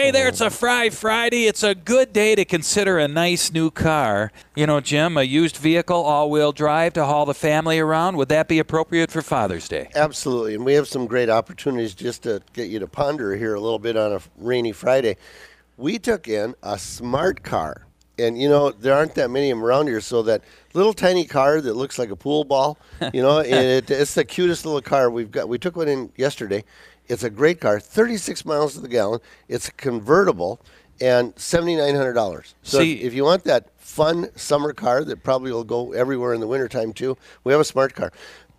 Hey there, it's a Friday. It's a good day to consider a nice new car. You know, Jim, a used vehicle, all-wheel drive to haul the family around. Would that be appropriate for Father's Day? Absolutely, and we have some great opportunities just to get you to ponder here a little bit on a rainy Friday. We took in a smart car, and you know there aren't that many of them around here, so that little tiny car that looks like a pool ball, you know, and it's the cutest little car we've got. We took one in yesterday. It's a great car, 36 miles to the gallon. It's a convertible, and $7,900. So if you want that fun summer car that probably will go everywhere in the wintertime too, we have a smart car.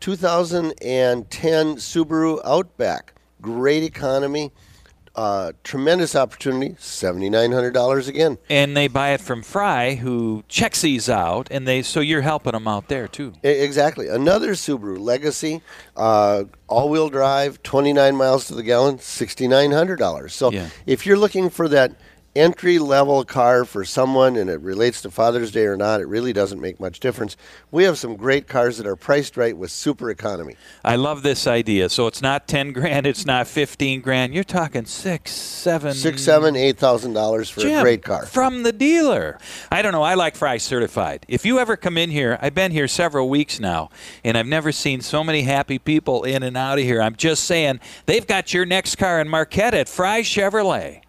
2010 Subaru Outback, great economy. Tremendous opportunity, $7,900 again. And they buy it from Fry, who checks these out, and so you're helping them out there too. Exactly. Another Subaru Legacy, all-wheel drive, 29 miles to the gallon, $6,900. So if you're looking for that entry-level car for someone, and it relates to Father's Day or not, it really doesn't make much difference. We have some great cars that are priced right with super economy. I love this idea. So it's not 10 grand, it's not 15 grand. You're talking $6,000, $7,000, $8,000 for a great car from the dealer. I don't know. I like Fry Certified. If you ever come in here, I've been here several weeks now, and I've never seen so many happy people in and out of here. I'm just saying, they've got your next car in Marquette at Fry Chevrolet.